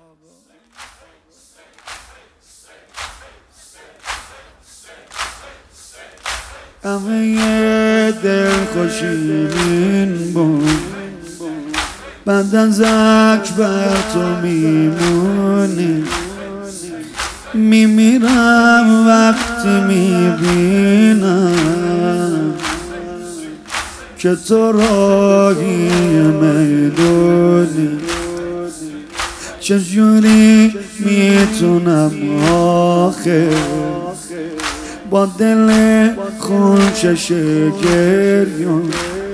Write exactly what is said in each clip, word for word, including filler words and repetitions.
همه دل خوشیمین بود، بعد از اکبر تو میمونی. میمیرم وقتی میبینم که تو راهی میدونی. چجوری میتونم آخه با دل خونچش گریون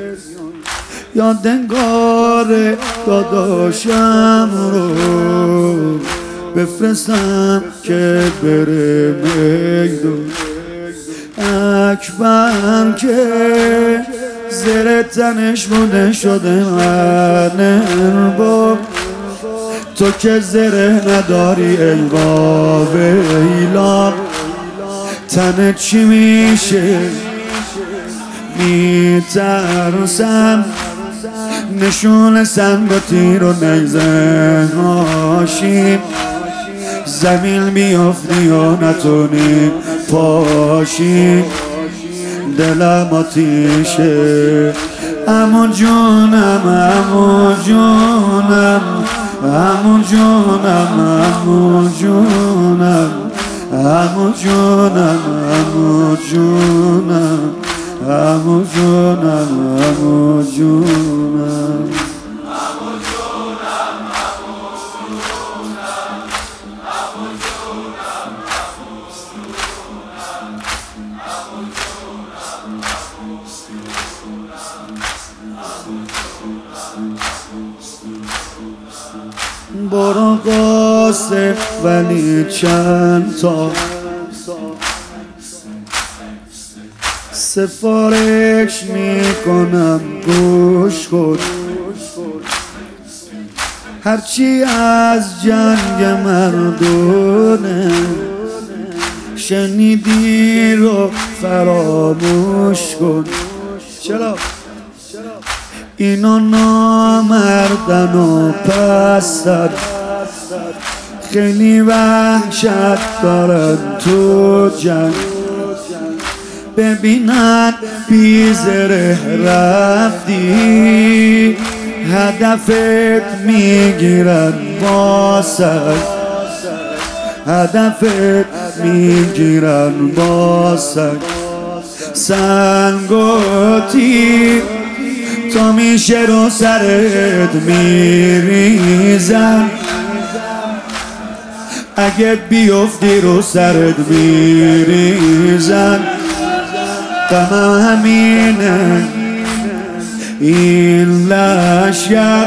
یادگار داداشم رو بفرستم که بره میدون. اکبر که زیر تنش بوده شده غرنر با تو که زره نداری ای ویلا. تنت چی میشه میترسم نشون سنگ و تیر و نیزه هاشیم زمین بیافتی یا نتونی پاشی. دلم آتیشه امو جونم امو جونم امو جونم امو جونم امو جونم امو جونم امو جونم امو جونم برو قاسه ولی چند تا سفارش میکنم گوش کن. هرچی از جنگ مردونه شنیدی رو فراموش کن. چرا؟ اینا نامردن و پستن خیلی وحشت دارن تو جنگ. ببینن بیزره رفتی هدفت میگیرن باسن هدفت میگیرن باسن. سنگ و تیر تا میشه رو سرت میریزن اگه بیفتی رو سرت میریزن. غمم همینه این لشگر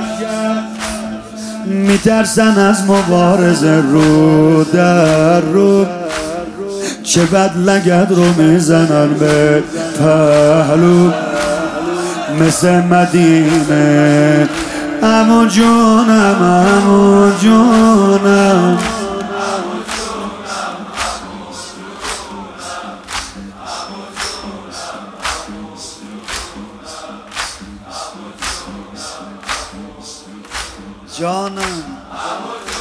میترسن از مبارزه رو در رو چه بد لگد رو میزنن به پهلو مثل مدینه. امو جونم امو جونم جانم